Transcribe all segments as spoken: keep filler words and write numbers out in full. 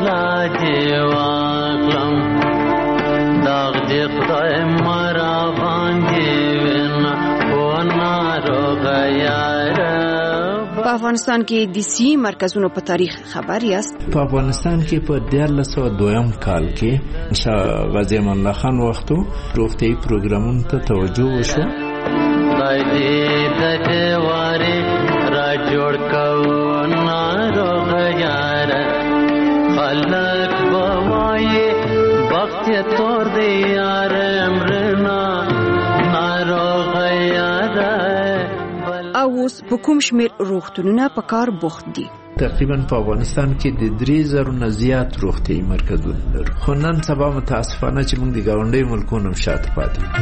علاج واخلم داغ دی خدای مرا باندې وینا ونه روغیار. په افغانستان کې د سی مرکزونو په تاریخ خبر یاست؟ په افغانستان کې په دیارلس سوه دویم کال کې شاه غازی امان الله خان وختو روغتیايي پروګرامونو ته توجه وشوه. خدای دې د دیوارې را جوړ کړو ناروغ یار. خلک به وایي بخت یې تور دی یار امرنا ناروغ یار. او اوس په کوم شمېر روغتونونه په کار بوخت دي؟ تقریبا په افغانستان کې د درې زرو نه زیات روغتیايي مرکزونه لرو، خو نن سبا متاسفانه چې موږ د ګاونډیو ملکونو شاته پاتې یو.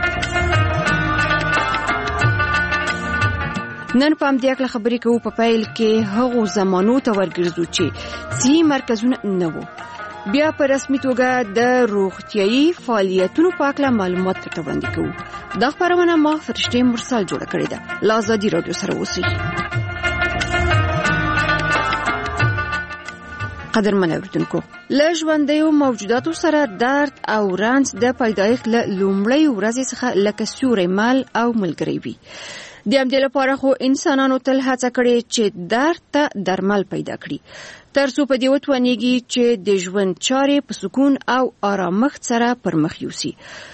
نن په همدې اړه خبرې کوو. په پیل کې هغو زمانو ته ورګرځو چې سی مرکزونه نه وو. بیا په رسمي توګه د روغتیايي فعالیتونو په اړه معلومات درته وړاندې کوو. دا خبرونه ما فرشته مرسل جوړه کړې ده. له ازادي رادیو سره اوسئ. قدرمن اوریدونکو، له ژوندیو موجوداتو سره درد او رنځ د پیدایښت له لومړۍ ورځې څخه لکه سیوری مل او ملګری وي. د همدې لپاره خو انسانانو تل هڅه کړې چې درد ته درمل پیدا کړي، تر څو په دې وتوانیږي چې د ژوند چارې په سکون او آرامښت سره پر مخ یوسي.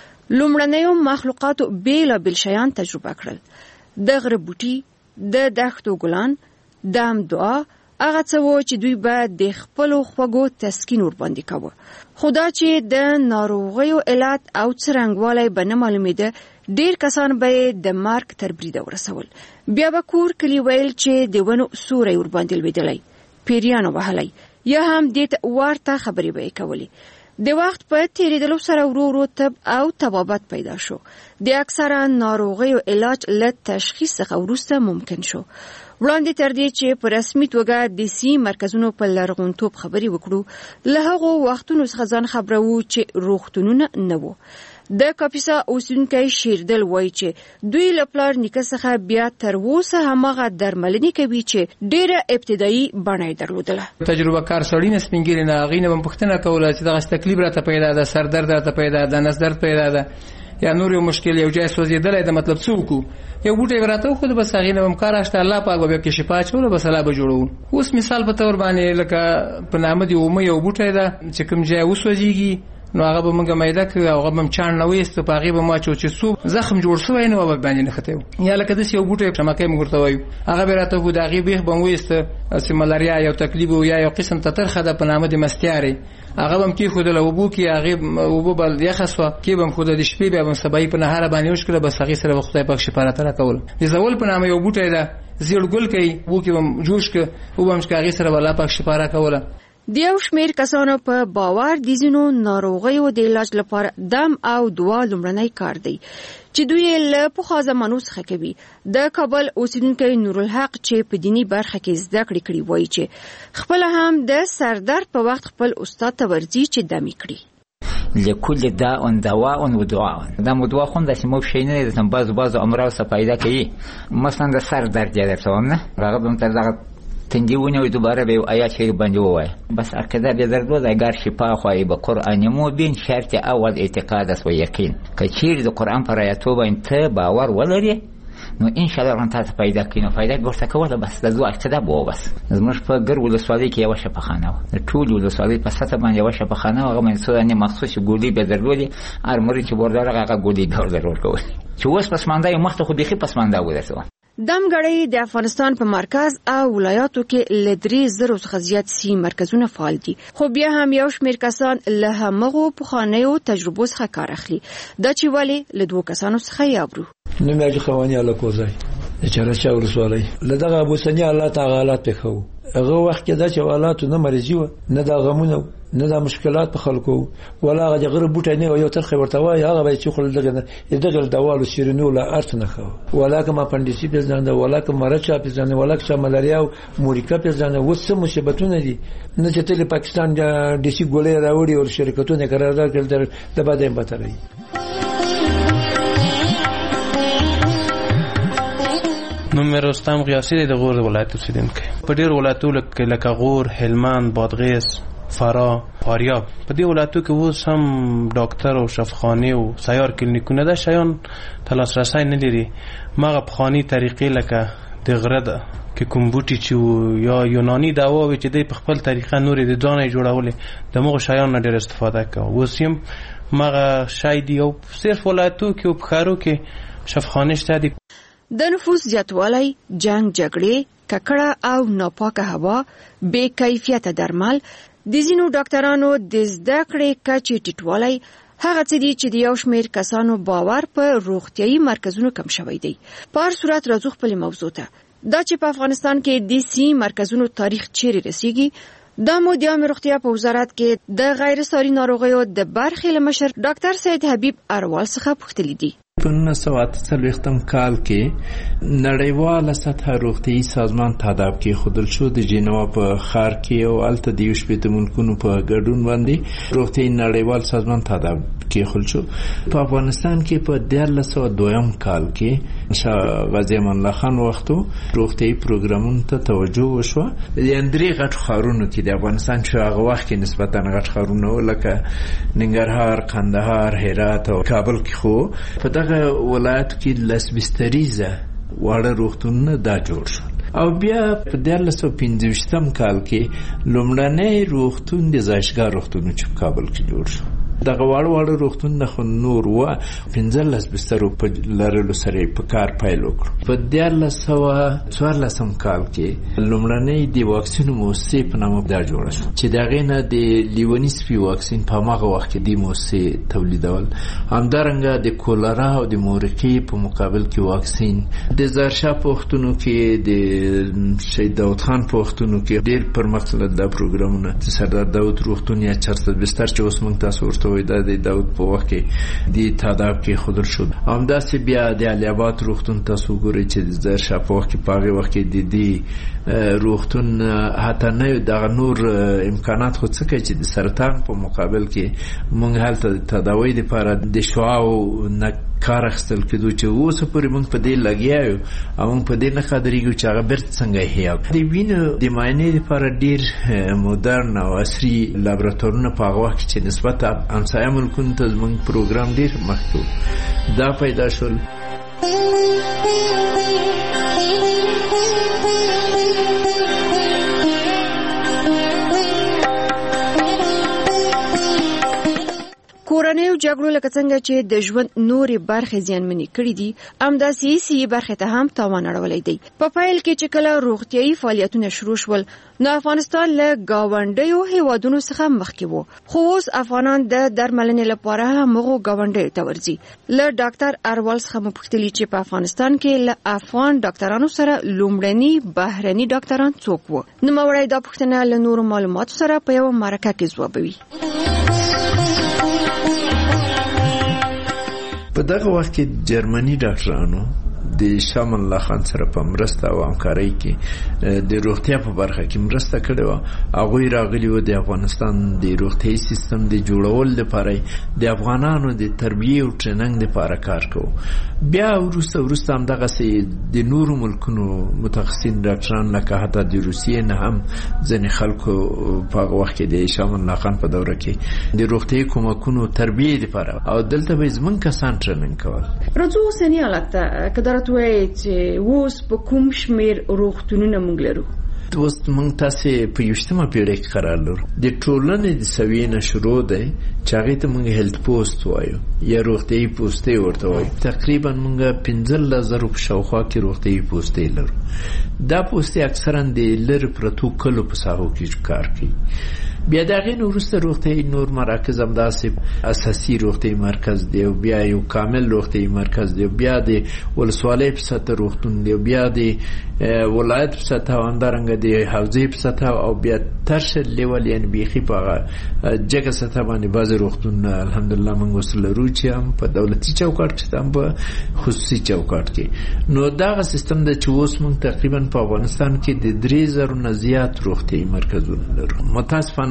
لومړنیو مخلوقاتو بیلابیل شیان تجربه کړل. د غره بوټي، د دښتو ګلان، د هم دعا، هغه څه و چې دوی به د خپلو خوږو تسکین ورباندې کاوه. خو دا چې د ناروغیو علت او څرنګوالی به نه معلومېده، ډېر کسان به یې د مرګ تر بریده ورسول. بیا به کور کلي ویل چې د ونو سوری ورباندې لوېدلی، پیریانو وهلی، یا هم دې ته ورته خبرې به یې کولې. د وخت په تیریدلو سره ورو ورو طب او طبابت پیدا شو. د اکثره ناروغیو علاج له تشخیص څخه وروسته ممکن شو. وړاندې تر دې چې په رسمي توګه د سی مرکزونو په لرغونتوب خبرې وکړو، له هغو وختونو څخه ځان خبرو چې روغتونونه نه وو. د کاپیسا اوسیدونکی شیردل وایي چې دوی له پلار نیکه څخه بیا تر اوسه هماغه درملنې کوي چې ډېره ابتدایي بڼه یې درلودله. تجربه کار سړی نه سپین ږیري نه هغې نه به م پوښتنه کوله چې دغه تکلیف راته پیدا ده، سر درد راته پیدا ده، نس درد پیدا ده، یا نور یو مشکل یو ځای سوځېدلی ده، مطلب څه وکړو؟ یو بوټی به راته وښود، بس هغې نه به م کار اخته، الله پاک به بیا کې شفا اچوله، بس الله به جوړوو. اوس مثال په طور باندې لکه په نامه د اومه یو بوټی ده چې کوم ځای وسوځېږي، نو هغه به موږ میده کړو او هغه به چاڼ نه وایستو، په هغې به ماچو چې څو زخم جوړ شوی نه و به باندې نښتی و. یا لکه داسې یو بوټی شمکی موږ ورته وایو، هغه به راته وښود، هغې بیخ به م وایسته چې ملاریا یو تکلیف و، یا یو قسم ته ترخه ده په نامه د مستیارې، هغه به م کېښودله اوبو کې، هغې اوبه به یخه سوه کې به م ښوده، د شپې بیا به م سبایي په نهاره باندې وشکله، بس هغې سره به خدای پاک شفا راته راکول. د زول په نامه یو بوټی ده، زیړ ګل کوي، اوبو کې به م جوش کړه، اوبه به م چې هغې سره به الله پاک شفا راکوله. د یو شمېر کسانو په باور د ځینو ناروغیو د علاج لپاره دم او دعا لومړنی کار دی چې دوی له پخوا زمانو څخه کوي. د کابل اوسیدونکی نورالحق چې په دینی برخه کې زده کړې کړي وایي چې خپله هم د سردرد په وخت خپل استاد ته ورځي چې دم یې کړي. لكل داء دواء ودعاء. دا مدوا خون داسې مو شي نه دي، بعضو بعضو امراض څه پیدا کوي. مثلا د سر درد یې درته وایم نه، هغه به م تر دغه تندی ونیوی، دوباره به یو آیات شریف باندې ووایه، بس عقیده بدرد اگر شفا خواهی به قرآن مبین، شرط اول اعتقاد است و یقین. که چیرې د قرآن پر آیاتو باندې ته باور ولرې، نو ان شاء الله رانته ته پیدا کینو پیدا ورته کوله، بس د دوه عقیده بو. بس زموږ په ګر ولسوالۍ کې یو شفاخانه و، د ټول ولسوالۍ په سطح باندې یو شفاخانه و، هغه باندې څو نه مخصوص ګولۍ به درلودې، هر مریض چې ورته هغه ګولۍ به ورته ورکول، چې اوس پسمانده یو مخته خو بيخي پسمانده ودرته. دمګړی د افغانستان په مرکز او ولایاتو کې له درې زرو څخه زیات سی مرکزونه فعال دي، خو بیا هم یو شمېر کسان له همغو پخوانیو تجربو څخه کار اخلي. دا چې ولې له دوو کسانو څخه یابرو. نوم یې خواني الله کوزای د چرچا ورسوالۍ له دغه ابو سنی الله تعالی حالات په خو هغه وخت کې دا چې حالات نه مرزي و، نه دا غمونه، نه دا مشکلات په خلکو، ولا هغه غره بوټی نه یو تر خبرته وای، هغه به چې خل دغه دغه دوالو شیرینو لا ارت نه خو، ولا کوم اپندیسي په ځان ده، ولا کوم مرچا په ځان، ولا کوم ملاریا او موريکا په ځان، وسه مصیبتونه دي. نه چې تل پاکستان د ډیسي ګولې راوړي او شرکتونه قرارداد کړل د باندې بتري. نو مې رستم غیاثي د غور ولایت اوسیدونکی. په ډېر ولایتونو کې لکه غور، هلمند، بادغیس، فراه، فاریاب. په دې ولایتو کې اوس هم ډاکټر او شفاخانه او سیار کلینیکونه د شیان ته لاسرسی نه لري. مغه پخوانی طریقې لکه د غره ده کې کوم بوټي چې یا یوناني دواوې چې د خپل طریقه نورې د ځانې جوړولې د مغه شیان نه ډېر استفاده کوي. اوس هم مغه شای دی او صرف ولایتو کې او په ښارو کې شفاخانه شته دي. د نفوس زیاتوالی، جنگ جګړې، ککړه او ناپاکه هوا، بې کیفیته درمل، د ځینو ډاکټرانو د زده کړې کچې ټیټوالی هغه څه دي چې د یو شمېر کسانو باور په روغتیايي مرکزونو کم شوی دی. په هر صورت راځو خپلې موضوع ته. دا چې په افغانستان کې د سي مرکزونو تاریخ چیرې رسیږي، دا مو د عامه روغتیا په وزارت کې د غیر ساري ناروغیو د برخې له مشر ډاکټر سید حبیب اروال څخه پوښتلي دي. په نولس سوه اته څلوېښتم کال کې نړیواله سطح روغتیايي سازمان تاداب کې خودل شو د جنوا په ښار کې او الته د یو شپېته ملکونو په ګډون باندې روغتیايي نړیوال سازمان تاداب کې خل شو. په افغانستان کې په دیارلس سوه دویم کال کې شاه غازي امان الله خان وختو روغتیايي پروګرامونو ته توجه وشوه. د اندرې غټ ښارونو کې د افغانستان چې هغه وخت کې نسبتا غټ ښارونه لکه ننګرهار، کندهار، هرات او کابل کې خو په دغه ولایت کې لس بستریزه واړه روغتونونه دا جوړ شول. او بیا په دیارلس سوه پنځه ویشتم کال کې لومړنی روغتون د ځایشګاه روغتون چې په کابل کې جوړ شو. دغه واړه واړه روغتونونه خو نور و پنځلس بسترو په لرلو سره په کار پیل وکړو. په دیارلس سوه څوارلسم کال کې لومړنی د واکسینو مؤسسې په نامه دا جوړه شوه چې د هغې نه د لیوني سپي واکسین په هماغه وخت کې دې مؤسسې تولیدول. همدارنګه د کولرا او د مورقې په مقابل کې واکسین، د ظاهرشاه په وختونو کې د شهید داود خان په وختونو کې ډېر پرمختللي دا پروګرامونه د سردار داود روغتون یا چارصد بستر چې اوس موږ تاسو ورته وایي دا د داود په وخت کې د تاداب کې خودل شو. همداسې بیا د علي آباد روغتون تاسو ګورئ چې د ظاهرشاه په وخت کې په هغې وخت کې د دې روغتون حتی نه دغه نور امکانات خو څه کوي چې د سرطان په مقابل کې موږ هلته د تداوۍ دپاره د شعاعو نه کار اخیستل کېدو چې اوسه پورې موږ په دې لګیا یو او موږ په دې نه قادرېږو چې هغه بېرته څنګه احیا کړو. د وینو د معاینې دپاره ډېر مدرن او عصري لابراتوارونه په هغه وخت کې چې نسبت همسایه ملکونو ته زموږ پروګرام ډېر مخکې دا پیدا شول. کورنیو جګړو لکه څنګه چې د ژوند نورې برخې زیانمنې کړې دي، همداسې سیاسي برخې ته هم تاوان اړولی دی. په پیل کې چې کله روغتیايي فعالیتونه شروع شول، نو افغانستان له ګاونډیو هیوادونو څخه مخکې و، خو اوس افغانان د درملنې لپاره هم هغو ګاونډیو ته ورځي. له ډاکټر اروال څخه مو پوښتلي چې په افغانستان کې له افغان ډاکټرانو سره لومړني بهرني ډاکټران څوک وو؟ نوموړی دا پوښتنه له نورو معلوماتو سره په یوه مرکه کې ځوابوي. په دغه وخت کې جرمني ډاکټرانو د شاه الله خان سره په مرسته او همکارۍ کې د روغتیا په برخه کې مرسته کړې وه. هغوی راغلي وو د افغانستان د روغتیايي سیستم د جوړولو لپاره د افغانانو د تربیې او ټریننګ لپاره کار کوو. بیا وروسته وروسته همدغسې د نورو ملکونو متخصصین ډاکټران لکه حتی د روسیې نه هم ځینې خلکو په هغه وخت کې د شاه الله خان په دوره کې د روغتیايي کومکونو تربیې لپاره او دلته به زموږ کسان ټریننګ کول. راځو اوسني حالت ته که درته وایي چې اوس په کوم شمېر روغتونونه موږ لرو؟ اوس موږ تاسې په یوشتمه پیړۍ کې قرار لرو. د ټولنې د سویې نه شروع دی چې هغې ته موږ هیلت پوسټ وایو یا روغتیايي پوستې ورته وایو. تقریبا موږ پنځلس زرو په شاوخوا کې روغتیايي پوستې لرو. دا پوستې اکثرا د لرې پرتو کلو په ساحو کې کار کوي. بیا د هغې نه وروسته روغتیايي نور مراکز همداسې اساسي روغتیايي مرکز دی او بیا یو کامل روغتیايي مرکز دی او بیا د ولسوالۍ په سطح روغتون دی او بیا د ولایت په سطح او همدارنګه د حوزې په سطح او بیا ترشر لیول یعنې بیخي په هغه جګه سطح باندې بعضې روغتونونه الحمدلله موږ اوس لرو چې هم په دولتي چوکاټ کې هم په خصوصي چوکاټ کې. نو دغه سیستم دی چې اوس موږ تقریبا په افغانستان کې د درې زرو نه زیات روغتیايي مرکزونه لرو. متاسفانه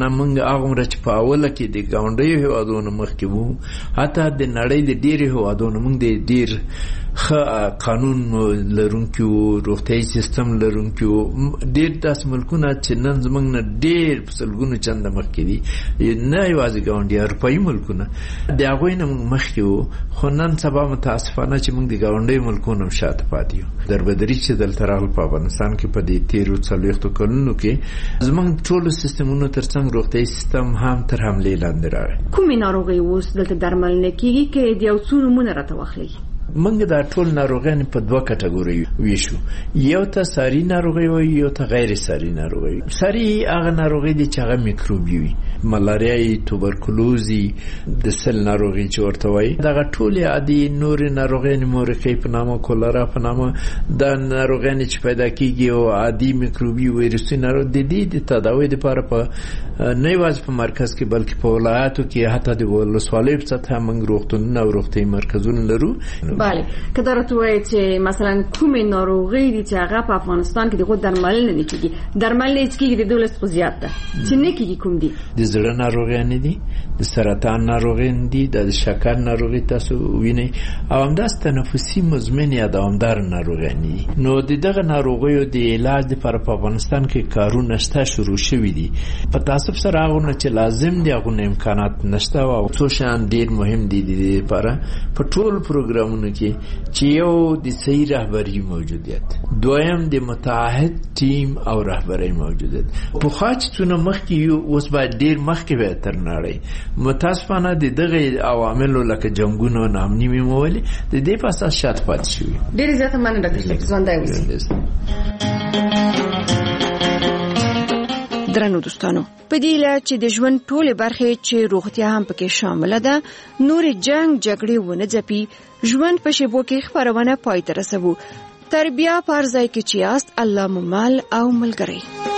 متاسفانه موږ هغه چې په اوله کې د ګاونډیو هیوادونو مخکې وو، حتی د نړۍ د ډېرو هیوادونو موږ د ډېر ښه قانون لرونکي وو، روغتیايي سیستم لرونکي وو. ډېر داسې ملکونه چې نن زموږ نه ډېر په سلګونو چنده مخکې دي، نه یوازې ګاونډي اروپایي ملکونه، د هغوی نه موږ مخکې وو. خو نن سبا متاسفانه چې موږ د ګاونډیو ملکونو هم شاته پاتې یو. دربدري چې دلته راغله په افغانستان کې په دې تېرو څلوېښتو کلونو کې زموږ ټولو سیستمونو تر څنګ روغتیايي سیستم هم تر حملې لاندې راغی. کومې ناروغۍ اوس دلته درملنه کېږي که د یو څو نومونه راته واخلئ؟ موږ دا ټول ناروغان په دوه کټګوري ویشو. یو ته ساري ناروغي وي، یو ته غیر ساري ناروغي. ساري هغه ناروغي دي چې هغه میکروبي وي، ملاریا، توبرکلوزي، د سل ناروغي چې ورته وایي. دغه ټول عادي نور ناروغان مورخي په نامه، کولرا په نامه، د ناروغان چې پیدا کیږي او عادي میکروبي ویروسي ناروغ دي دي د تداوی لپاره په نه یوازې په مرکز کې بلکې په ولایاتو کې حتی د ولسوالیو په سطح موږ روغتونونه او روغتیايي مرکزونه لرو. بله، که درته وایي چې مثلا کومې ناروغۍ دي چې هغه په افغانستان کې د خود درملنه نه کیږي، درملنه چې کیږي د دولت خو زیات ده، چې نه کیږي کوم دي؟ د زړه ناروغیان دي، د سرطان ناروغیان دي، د شکر ناروغي تاسو وینئ، او همداسې تنفسي مزمن یا دوامدار ناروغیان دي. نو د دغه ناروغیو د علاج لپاره په افغانستان کې کارونه شته، شروع شوي دي. په تاسف سره هغه چې لازم دي هغه امکانات نشته، او څو شیان ډیر مهم دي د دې لپاره په ټول پروګرامونو کې چې یو د صحیح رهبری موجودیت، دویم د متعهد ټیم او رهبری موجودیت. په خاصتونه مخکې یو اوس باید ډیر مخکې به تر نړۍ. متاسفانه د دغه عواملو لکه جنگونو، ناامني میمولي د دې په اساس شاته پاتې شوي. ډیر زیاته مننه ډاکټر شریف، ژوندی اوسئ. درنو دوستانو، په دې لاره چې د ژوند ټولې برخې چې روغتیا هم پکې شامله ده، نور جنگ جګړې ونه ځپي، ژوند په شیبو کې خبرونه پای ته رسوو. تر بیا پر ځای کې چې یاست، الله مو مل او ملګری.